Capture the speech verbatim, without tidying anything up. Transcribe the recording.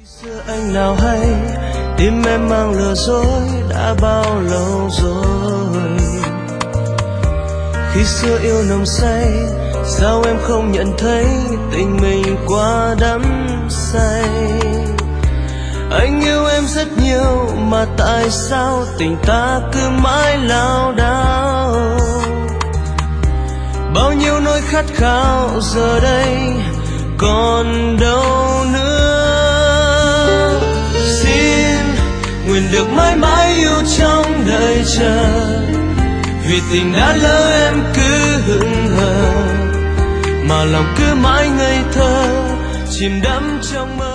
xưa anh nào hay tim em mang lừa dối đã bao lâu rồi. Khi xưa yêu nồng say sao em không nhận thấy tình mình quá đắm say. Anh yêu em rất nhiều mà tại sao tình ta cứ mãi lao đao. Bao nhiêu nỗi khát khao giờ đây còn đâu nữa. Xin nguyện được mãi mãi yêu trong đời chờ, vì tình đã lỡ em cứ hững hờ mà lòng cứ mãi ngây thơ chìm đắm trong mơ.